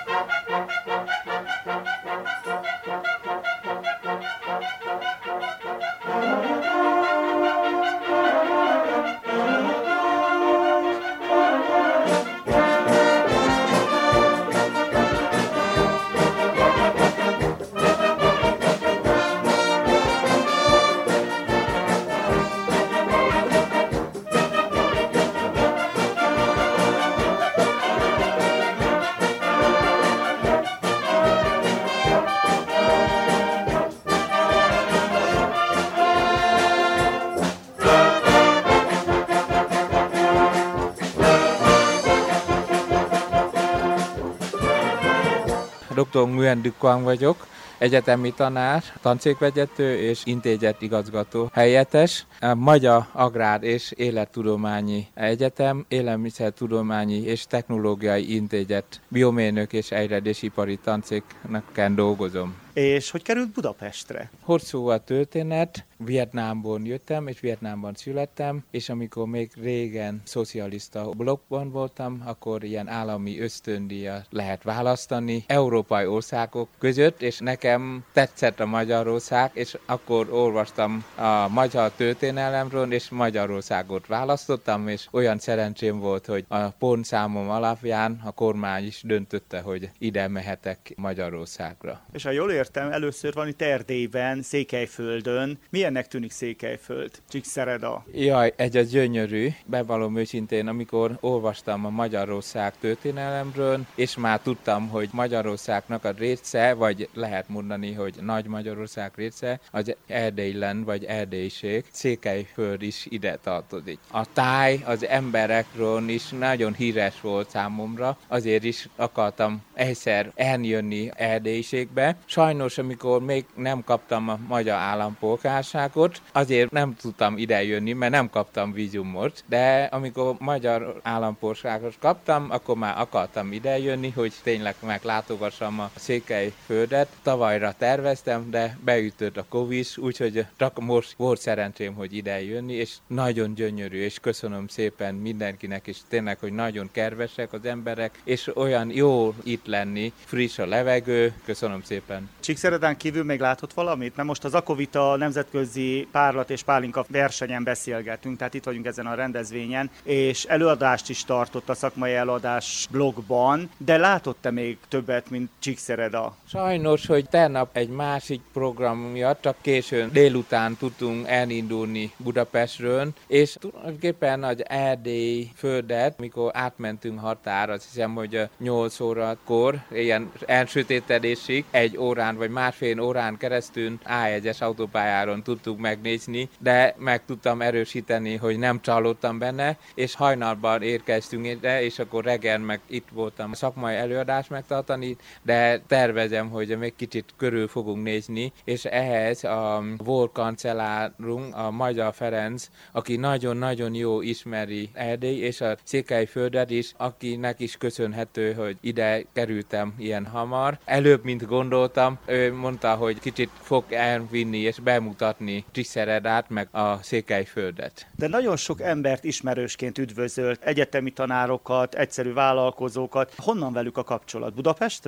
doktor Nguyen Duc Quang vagyok, egyetemi tanár, tancégvezető és intézet igazgató helyettes. A Magyar Agrár és Élettudományi Egyetem, Élelmiszertudományi és Technológiai Intézet biomérnök és ejredésipari tancégneken dolgozom. És hogy került Budapestre? Hosszú a történet, Vietnámból jöttem, és Vietnámban születtem, és amikor még régen szocialista blokkban voltam, akkor ilyen állami ösztöndíjat lehet választani európai országok között, és nekem tetszett a Magyarország, és akkor olvastam a magyar történelemről, és Magyarországot választottam, és olyan szerencsém volt, hogy a pontszámom alapján a kormány is döntötte, hogy ide mehetek Magyarországra. És ha jól értem, először van itt Erdélyben, Székelyföldön. Milyennek tűnik Székelyföld? Csíkszereda? Jaj, egy az gyönyörű. Bevallom őszintén, amikor olvastam a Magyarország történelemről, és már tudtam, hogy Magyarországnak a része, vagy lehet mondani, hogy Nagy Magyarország része, az Erdélylen, vagy Erdélység. Székelyföld is ide tartozik. A táj az emberekről is nagyon híres volt számomra, azért is akartam egyszer eljönni Erdélységbe. Sajnos, amikor még nem kaptam a magyar állampolgárságot, azért nem tudtam idejönni, mert nem kaptam vízumot, de amikor magyar állampolgárságot kaptam, akkor már akartam idejönni, hogy tényleg meglátogassam a Székelyföldet. Tavalyra terveztem, de beütött a Covid, úgyhogy csak most volt szerencsém, hogy idejönni, és nagyon gyönyörű, és köszönöm szépen mindenkinek, és tényleg, hogy nagyon kedvesek az emberek, és olyan jó itt lenni, friss a levegő, köszönöm szépen. Csíkszeredán kívül még látott valamit? Mert most az Akovita nemzetközi párlat és pálinka versenyen beszélgetünk, tehát itt vagyunk ezen a rendezvényen, és előadást is tartott a szakmai előadás blogban, de látott-e még többet, mint Csíkszereda? Sajnos, hogy tegnap egy másik program miatt csak későn délután tudtunk elindulni Budapestről, és tulajdonképpen az Erdély földet, mikor átmentünk határ, azt hiszem, hogy nyolc órakor, ilyen elsötétedésig, egy órán vagy másfél órán keresztül á egyes autópályáron tudtuk megnézni, de meg tudtam erősíteni, hogy nem csalódtam benne, és hajnalban érkeztünk ide, és akkor reggel meg itt voltam szakmai előadást megtartani, de tervezem, hogy még kicsit körül fogunk nézni, és ehhez a volt kancellárunk, a Magyar Ferenc, aki nagyon-nagyon jó ismeri Erdély, és a Székelyföldet is, akinek is köszönhető, hogy ide kerültem ilyen hamar. Előbb, mint gondoltam, ő mondta, hogy kicsit fog elvinni és bemutatni Csíkszeredát, meg a Székelyföldet. De nagyon sok embert ismerősként üdvözölt, egyetemi tanárokat, egyszerű vállalkozókat. Honnan velük a kapcsolat? Budapestről?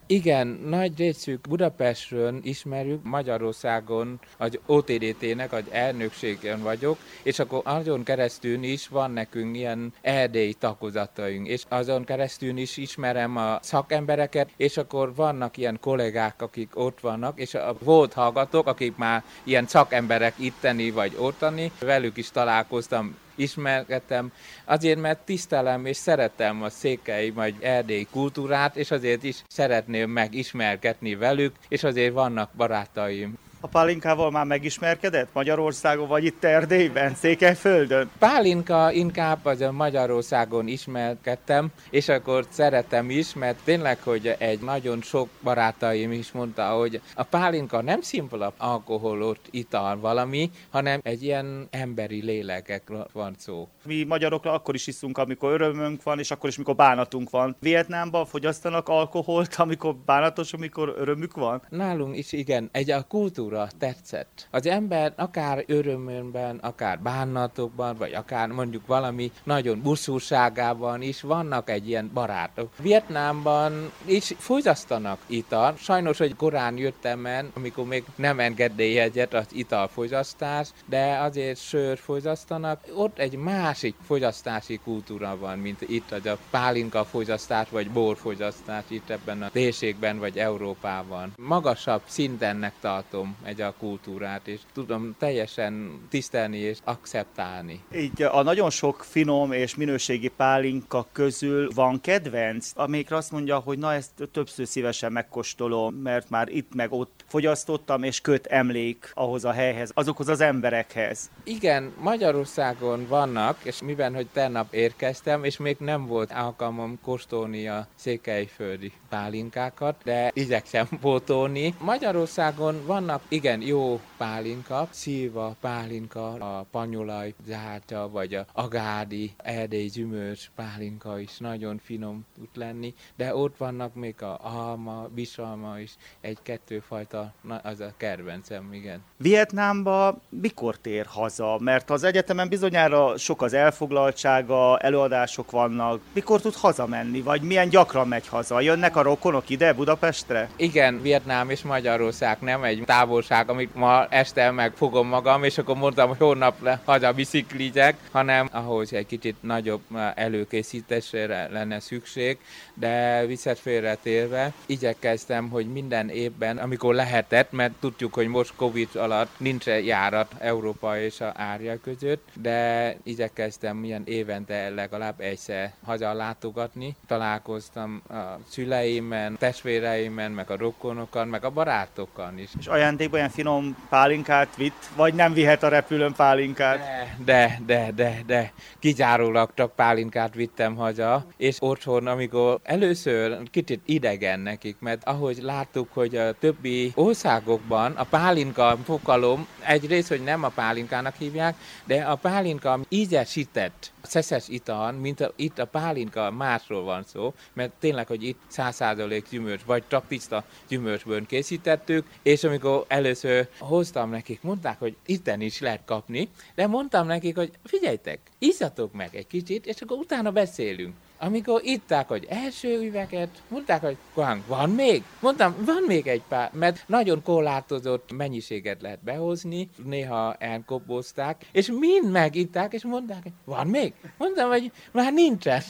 Igen, nagy részük Budapestről ismerjük, Magyarországon az o té dé té-nek az elnökségen vagyok, és akkor azon keresztül is van nekünk ilyen erdélyi tagozataink, és azon keresztül is ismerem a szakembereket, és akkor vannak ilyen kollégák, akik ott vannak, és a volt hallgatók, akik már ilyen szakemberek itteni vagy ottani, velük is találkoztam, ismerkedtem, azért, mert tisztelem és szeretem a székely vagy erdélyi kultúrát, és azért is szeretném megismerkedni velük, és azért vannak barátaim. A pálinkával már megismerkedett Magyarországon, vagy itt Erdélyben, Székelyföldön? Pálinka inkább az a Magyarországon ismerkedtem, és akkor szeretem is, mert tényleg, hogy egy nagyon sok barátaim is mondta, hogy a pálinka nem szimpla alkoholos ital valami, hanem egy ilyen emberi lélekekről van szó. Mi magyarokra akkor is iszunk, amikor örömünk van, és akkor is, amikor bánatunk van. Vietnámban fogyasztanak alkoholt, amikor bánatos, amikor örömük van? Nálunk is igen, egy a kultúra tetszett. Az ember akár örömönben, akár bánatokban, vagy akár mondjuk valami nagyon buszúságában is vannak egy ilyen barátok. Vietnámban is fogyasztanak ital. Sajnos, hogy korán jöttem el, amikor még nem engedélyezett az italfogyasztás, de azért sör fogyasztanak. Ott egy másik fogyasztási kultúra van, mint itt az a pálinka fogyasztás, vagy borfogyasztás itt ebben a térségben, vagy Európában. Magasabb szintennek tartom egy a kultúrát, és tudom teljesen tisztelni és akceptálni. Így a nagyon sok finom és minőségi pálinka közül van kedvenc, amikre azt mondja, hogy na ezt többször szívesen megkóstolom, mert már itt meg ott fogyasztottam, és köt emlék ahhoz a helyhez, azokhoz az emberekhez. Igen, Magyarországon vannak, és mivel, hogy tegnap érkeztem, és még nem volt alkalmam kóstolni a székelyföldi pálinkákat, de igyekszem pótolni. Magyarországon vannak igen jó pálinka, szilva pálinka, a panyolaj zártya, vagy a agádi erdélyi gyümölcs pálinka is nagyon finom tud lenni, de ott vannak még a alma, bisalma is, egy-kettő fajta, na, az a kedvencem, igen. Vietnámba mikor tér haza? Mert az egyetemen bizonyára sok az elfoglaltsága, előadások vannak. Mikor tud hazamenni, vagy milyen gyakran megy haza? Jönnek a rokonok ide Budapestre? Igen, Vietnám és Magyarország nem egy távolság, amit ma este megfogom magam, és akkor mondtam, hogy holnap le haza biciklizek, hanem ahhoz egy kicsit nagyobb előkészítésre lenne szükség, de viszont félretérve igyekeztem, hogy minden évben, amikor lehetett, mert tudjuk, hogy most Covid alatt nincs járat Európa és a Ázsia között, de igyekeztem ilyen évente legalább egyszer haza látogatni. Találkoztam a szüleimen, testvéreimen, meg a rokonokkal, meg a barátokkal is. És ajándékban ilyen finom pálinkát vitt, vagy nem vihet a repülőn pálinkát? De, de, de, de, kizárólag csak pálinkát vittem haza, és otthon, amikor először kicsit idegen nekik, mert ahogy láttuk, hogy a többi országokban a pálinka fogalom egyrészt, hogy nem a pálinkának hívják, de a pálinka ízesített szeszes ital, mint a, itt a pálinka másról van szó, mert tényleg, hogy itt száz százalék gyümölcs, vagy csak tiszta gyümölcsből készítettük, és amikor először hoztam nekik, mondták, hogy itten is lehet kapni, de mondtam nekik, hogy figyeljetek, izzatok meg egy kicsit, és akkor utána beszélünk. Amikor itták, hogy első üveget, mondták, hogy van még? Mondtam, van még egy pár, mert nagyon korlátozott mennyiséget lehet behozni, néha elkobozták, és mind megitták, és mondták, hogy van még? Mondtam, hogy már nincsen.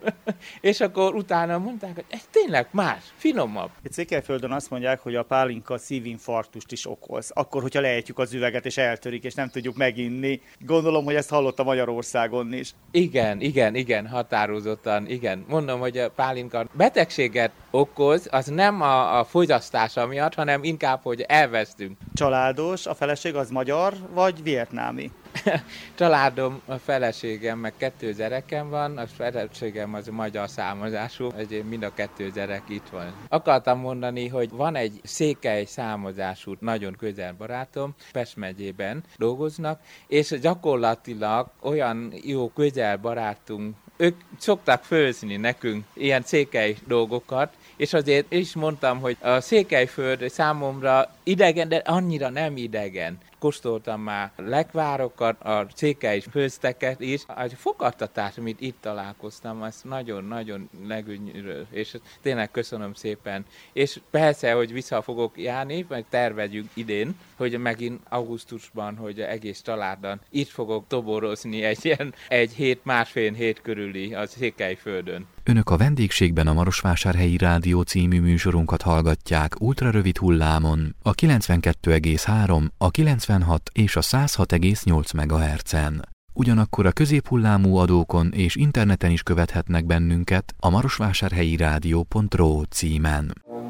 És akkor utána mondták, hogy ez tényleg más, finomabb. Itt Székelyföldön azt mondják, hogy a pálinka szívinfarktust is okoz. Akkor, hogyha leejtjük az üveget, és eltörik, és nem tudjuk meginni. Gondolom, hogy ezt hallotta Magyarországon is. Igen, igen, igen, határozottan. Igen, mondom, hogy a pálinka betegséget okoz, az nem a, a fogyasztása miatt, hanem inkább, hogy elvesztünk. Családos, a feleség az magyar vagy vietnámi? Családom, a feleségem, meg kettő gyerekem van, a feleségem az magyar származású, ezért mind a kettő gyerek itt van. Akartam mondani, hogy van egy székely származású, nagyon közel barátom, Pest megyében dolgoznak, és gyakorlatilag olyan jó közel barátunk, ők szoktak főzni nekünk ilyen székely dolgokat, és azért is mondtam, hogy a Székelyföld számomra idegen, de annyira nem idegen. kóstoltam már lekvárokat, a székely főzteket is. A fogadtatás, amit itt találkoztam, az nagyon-nagyon leggyönyörű, és tényleg köszönöm szépen. És persze, hogy vissza fogok járni, meg tervezjük idén, hogy megint augusztusban, hogy egész családdal itt fogok toborozni egy ilyen egy hét, másfél hét körüli a Székelyföldön. Önök a vendégségben a Marosvásárhelyi Rádió című műsorunkat hallgatják ultrarövid hullámon, a kilencvenkettő egész három, a kilencvenhat és a száz hat egész nyolc megahertzen. Ugyanakkor a középhullámú adókon és interneten is követhetnek bennünket a marosvásárhelyi rádió pont ro címen.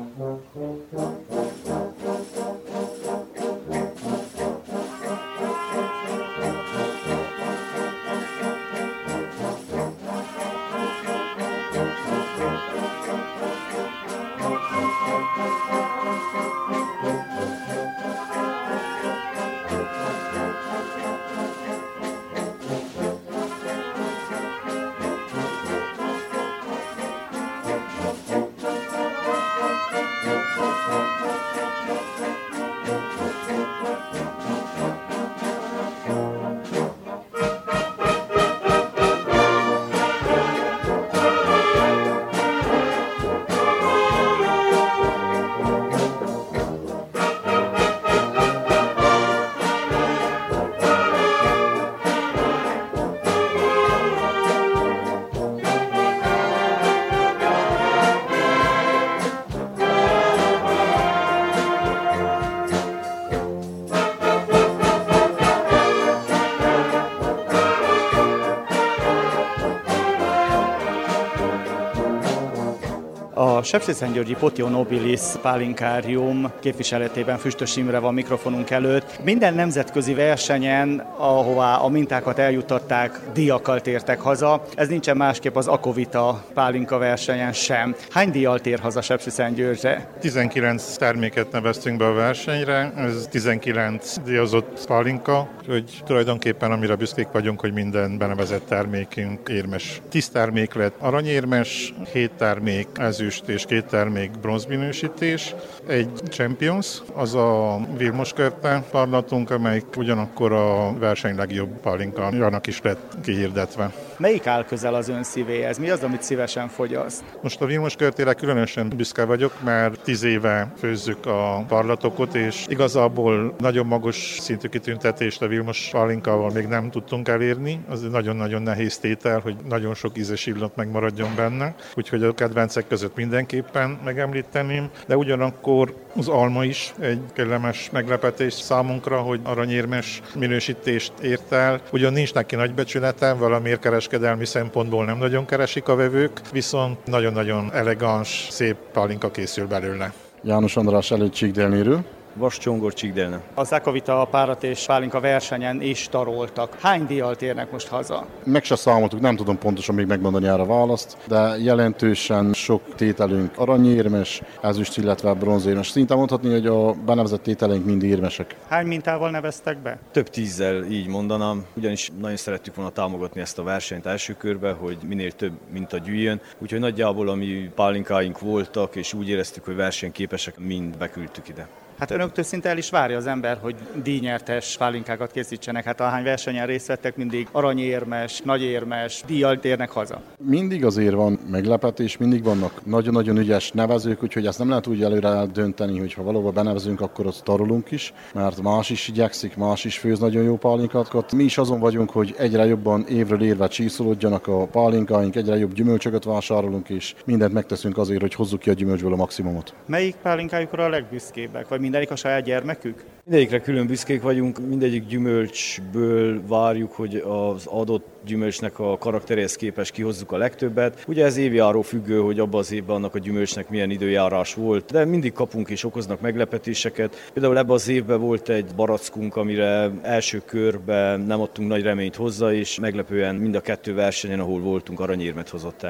A Sepsiszentgyörgyi Potion Nobilis pálinkárium képviseletében Füstös Imre van mikrofonunk előtt. Minden nemzetközi versenyen, ahová a mintákat eljuttatták, díjakkal tértek haza. Ez nincsen másképp az Akovita pálinka versenyen sem. Hány díjjal tér haza Sepsiszentgyörgyre? tizenkilenc terméket neveztünk be a versenyre, ez tizenkilenc díjazott pálinka, hogy tulajdonképpen amire büszkék vagyunk, hogy minden benevezett termékünk érmes. tíz termék lett aranyérmes, hét termék ezüst és két termék bronzminősítés, egy Champions, az a Vilmos Körte parlatunk, amelyik ugyanakkor a verseny legjobb pálinkájának is lett kihirdetve. Melyik áll közel az ön szívéhez? Mi az, amit szívesen fogyaszt? Most a Vilmos Körtére különösen büszke vagyok, mert tíz éve főzzük a parlatokot, és igazából nagyon magas szintű kitüntetést a Vilmos pálinkával még nem tudtunk elérni. Az egy nagyon-nagyon nehéz tétel, hogy nagyon sok ízes illat megmaradjon benne, úgyhogy a kedvencek között mindenképpen megemlíteném, de ugyanakkor az alma is egy kellemes meglepetés számunkra, hogy aranyérmes minősítést ért el. Ugyan nincs neki nagy becsülete, valamiért kereskedelmi szempontból nem nagyon keresik a vevők, viszont nagyon-nagyon elegáns, szép pálinka készül belőle. János András előtt Csíkdélnéről. Vas Csongor Csíkdélne. Az Akovita párat és pálinka versenyen is taroltak. Hány díjjal térnek most haza? Meg se számoltuk, nem tudom pontosan még megmondani erre a választ, de jelentősen sok tételünk aranyérmes, ezüst, illetve bronzérmes. Szinte mondhatni, hogy a benevezett tételeink mind érmesek. Hány mintával neveztek be? Több tízzel, így mondanám, ugyanis nagyon szerettük volna támogatni ezt a versenyt első körbe, hogy minél több minta gyűjjön, úgyhogy nagyjából ami pálinkáink voltak, és úgy éreztük, hogy versenyképesek, mind beküldtük ide. Hát önöktől szinte el is várja az ember, hogy díjnyertes pálinkákat készítsenek. Hát ahány versenyen részt vettek, mindig aranyérmes, nagyérmes, díjjal térnek haza. Mindig azért van meglepetés, mindig vannak nagyon-nagyon ügyes nevezők, úgyhogy ezt nem lehet úgy előre eldönteni, hogy ha valóban benevezünk, akkor azt tarolunk is, mert más is igyekszik, más is főz nagyon jó pálinkákat. Mi is azon vagyunk, hogy egyre jobban évről évre csíszolódjanak a pálinkáink, egyre jobb gyümölcsöket vásárolunk, és mindent megteszünk azért, hogy hozzuk ki a gyümölcsből a maximumot. Melyik pálinkájukra a legbüszkébbek, vagy mindegyik a saját gyermekük? Mindegyikre külön büszkék vagyunk, mindegyik gyümölcsből várjuk, hogy az adott gyümölcsnek a karakteréhez képest kihozzuk a legtöbbet. Ugye ez évjáró függő, hogy abban az évben annak a gyümölcsnek milyen időjárás volt, de mindig kapunk és okoznak meglepetéseket. Például ebben az évben volt egy barackunk, amire első körben nem adtunk nagy reményt hozzá, és meglepően mind a kettő versenyen, ahol voltunk, aranyérmet hozott el.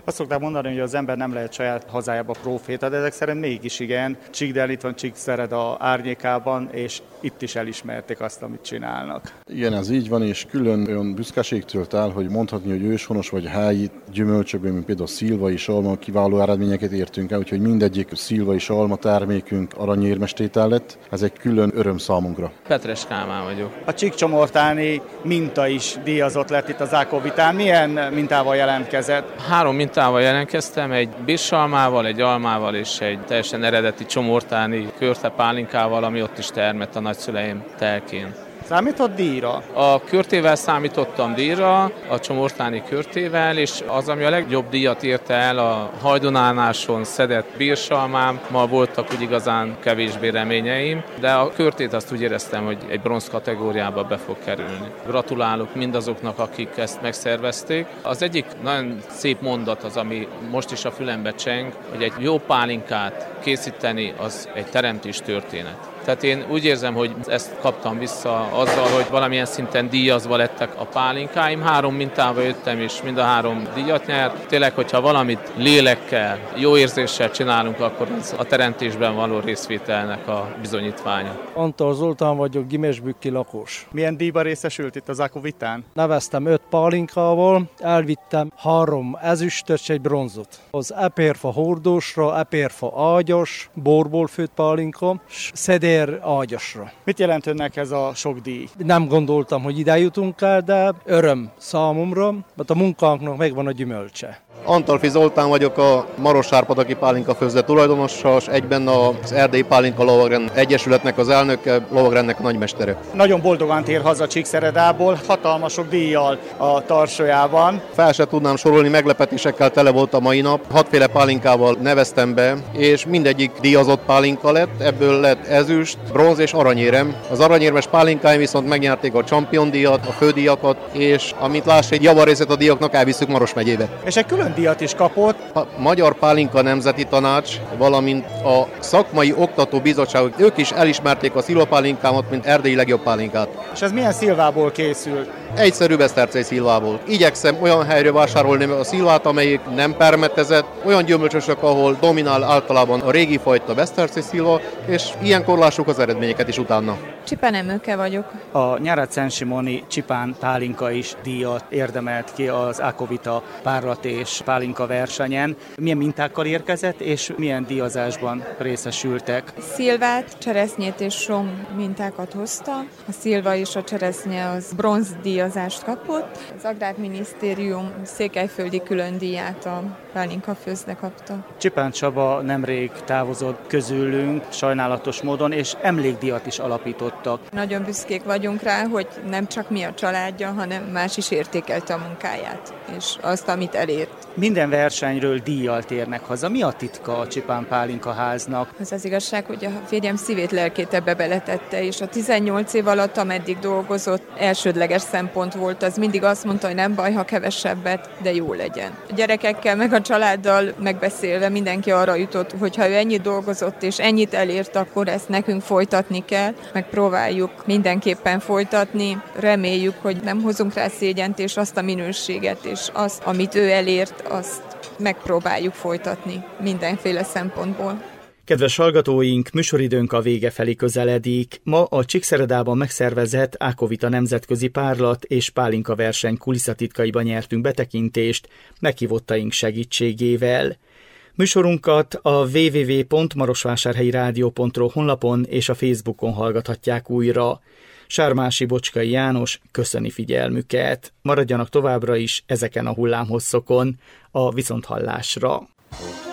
Azt szokták mondani, hogy az ember nem lehet saját hazájába próféta, de ezek szerint mégis igen. Csíkdel itt van Csíkszereda árnyékában, és itt is elismerték azt, amit csinálnak. Igen, ez így van, és külön olyan büszkeség tölt el, hogy mondhatni, hogy őshonos vagy helyi gyümölcsökben, mint például szilvai salma, kiváló eredményeket értünk el, úgyhogy mindegyik szilvai salma termékünk aranyérmes tétel lett. Ez egy külön öröm számunkra. Petres Kálmán vagyok. A csíkcsomortáni minta is díjazott lett itt az Ákovitán. Milyen mintával jelentkezett? Három mintával jelentkeztem, egy birsalmával, egy almával és egy teljesen eredeti csomortáni körte pálinkával, ami ott is termett a nagyszüleim telkén. Számított díjra? A körtével számítottam díjra, a csomortáni körtével, és az, ami a legjobb díjat érte el, a hajdonánáson szedett bírsalmám, ma voltak úgy igazán kevésbé reményeim, de a körtét azt úgy éreztem, hogy egy bronz kategóriába be fog kerülni. Gratulálok mindazoknak, akik ezt megszervezték. Az egyik nagyon szép mondat az, ami most is a fülembe cseng, hogy egy jó pálinkát készíteni, az egy teremtés történet. Tehát én úgy érzem, hogy ezt kaptam vissza azzal, hogy valamilyen szinten díjazva lettek a pálinkáim. Három mintával jöttem, és mind a három díjat nyert. Tényleg, hogyha valamit lélekkel, jó érzéssel csinálunk, akkor ez a teremtésben való részvételnek a bizonyítványa. Antal Zoltán vagyok, Gimesbükki lakos. Milyen díjba részesült itt az Ákovitán? Neveztem öt pálinkával, elvittem három ezüstöt és egy bronzot. Az epérfa hordósra, epérfa ágyas, borból főtt pálinka, és szedér ágyasra. Mit jelent önnek ez a sok díj? Nem gondoltam, hogy ide jutunk el, de öröm számomra, mert a munkánknak megvan a gyümölcse. Antalfi Zoltán vagyok, a Marosvásárpataki pálinka főzde tulajdonosa, és egyben az Erdélyi Pálinka Lovagrend Egyesületnek az elnöke, lovagrendnek a nagymestere. Nagyon boldogan tér haza Csíkszeredából, hatalmas sok díjjal a tarsójában. Fel se tudnám sorolni, meglepetésekkel tele volt a mai nap. Hatféle pálinkával neveztem be, és mindegyik díjazott pálinka lett, ebből lett ezüst, bronz és aranyérem. Az aranyérmes pálinkáim viszont megnyerték a Champion díjat, a fődíjakat, és amit láss, egy javarészet a díjaknak elviszük Maros megyébe. És egy külön díjat is kapott. A Magyar Pálinka Nemzeti Tanács, valamint a Szakmai Oktató Bizottságok, ők is elismerték a szilvapálinkámat, mint erdélyi legjobb pálinkát. És ez milyen szilvából készült? Egyszerű besztercei szilvából. Igyekszem olyan helyre vásárolni a szilvát, amelyik nem permetezett, olyan gyümölcsösök, ahol dominál általában a régi fajta besztercei szilva, és ilyenkor lássuk az eredményeket is utána. Csipán Emőke vagyok. A Nyárad-Szentsimoni Csipán pálinka is díjat érdemelt ki az Ákovita párlat és pálinka versenyen. Milyen mintákkal érkezett, és milyen díjazásban részesültek? Szilvát, cseresznyét és rom mintákat hozta. A szilva és a cseresznye az bronz díjazást kapott. Az Agrárminisztérium székelyföldi külön díját a pálinka főzde kapta. Csipán Csaba nemrég távozott közülünk sajnálatos módon, és emlékdíjat is alapítottak. Nagyon büszkék vagyunk rá, hogy nem csak mi a családja, hanem más is értékelte a munkáját, és azt, amit elért. Minden versenyről díjjal térnek haza. Mi a titka a Csipán Pálinka háznak? Az az igazság, hogy a férjem szívét, lelkét ebbe beletette, és a tizennyolc év alatt, ameddig dolgozott, elsődleges szempont volt. Az mindig azt mondta, hogy nem baj, ha kevesebbet, de jó legyen. A gyerekekkel, meg a családdal megbeszélve mindenki arra jutott, hogy ha ő ennyit dolgozott és ennyit elért, akkor ezt nekünk folytatni kell. Megpróbáljuk mindenképpen folytatni. Reméljük, hogy nem hozunk rá szégyent, és azt a minőséget, és azt, amit ő elért, azt megpróbáljuk folytatni mindenféle szempontból. Kedves hallgatóink, műsoridőnk a vége felé közeledik. Ma a Csíkszeredában megszervezett Ákovita nemzetközi párlat és pálinka verseny kulisszatitkaiba nyertünk betekintést meghívottaink segítségével. Műsorunkat a double-u double-u double-u pont marosvásárhelyi rádió pont ro honlapon és a Facebookon hallgathatják újra. Sármási Bocskai János köszöni figyelmüket. Maradjanak továbbra is ezeken a hullámhosszokon, a viszonthallásra.